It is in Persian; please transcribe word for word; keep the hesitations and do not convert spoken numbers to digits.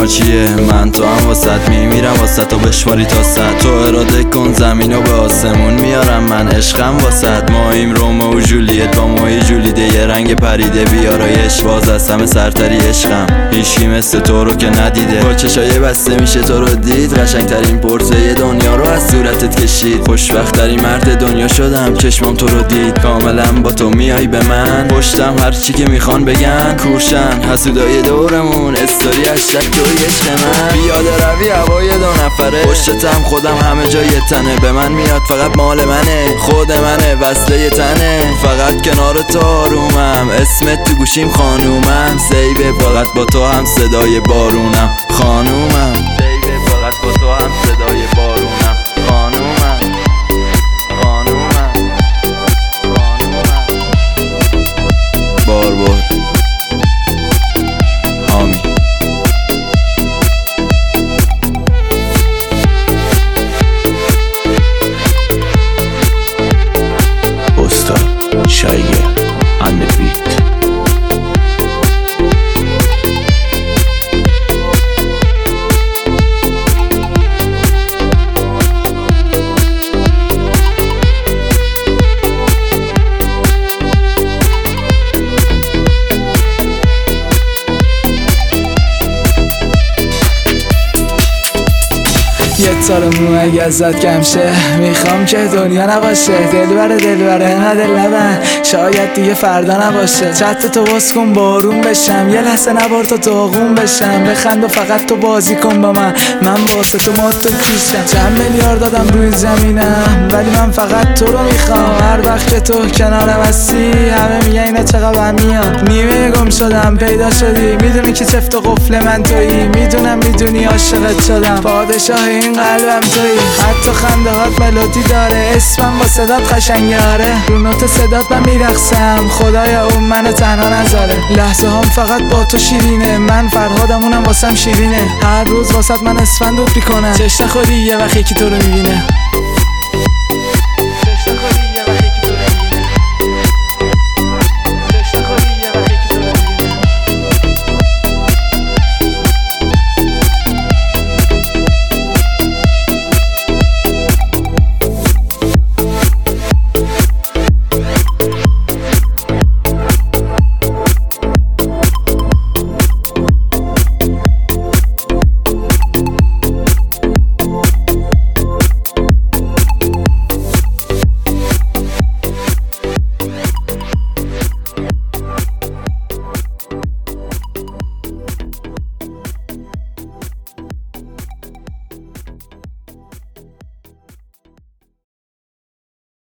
چیه؟ من تو هم واسط میمیرم واسط و بشماری تا صد. تو اراده کن زمینو به آسمون میارم من عشقم واسط. ماییم رومو و جولیت با موی جولیده یه رنگ پریده بیارایش باز از همه سرتری عشقم. هیچی مثل تو رو که ندیده با چشای بسته میشه تو رو دید. قشنگترین پرسه دنیا رو از صورتت کشید. خوشبختترین مرد دنیا شدم چشمام تو رو دید. کاملا با تو میای به من پشتم هر چی که میخوان بگن. کورشن حسودای دورمون استوری هشتگ توی عشق من. پیاده روی هوای دو نفره پشتتم خودم همه جای تنه. به من میاد فقط مال منه خود منه وصله تنه. فقط کنار تو آرومم اسمت تو گوشیم خانومم. سیبه فقط با تو هم صدای بارونم خانومم. سیبه فقط با تو هم صدای بارونم خانومم خانومم خانومم. بار بار حامی استاد شایگه and the beat. یه تار مو اگه ازت کم شه میخوام که دنیا نباشه. دل بره دل بره نه دل نبن شاید دیگه فردا نباشه. چت تو باز کن بارون بشم یه لحظه نبار تو داغون بشم. بخند و فقط تو بازی کن با من من واسه تو مات تو کیشم. چند میلیارد دادم روی زمینم ولی من فقط تو رو میخوام. هر وقت که تو کنارم هستی همه میگن اینا چقدر میان. نیمه گم شدم پیدا شدی میدونی که چفت و قفل من تویی. میدونم میدونی عاشقت شدم پادشاه این قلبم تویی. حتی خنده هات ملودی داره اسمم با صدات قشنگه آره. رو نوت صدات من میرقصم خدایا اون منو تنها نذاره. لحظه هم فقط با تو شیرینه من فرهادم اونم واسم شیرینه. هر روز واسط من اسفندود میکنم چش نخوری یه وقت یکی تو رو میبینه.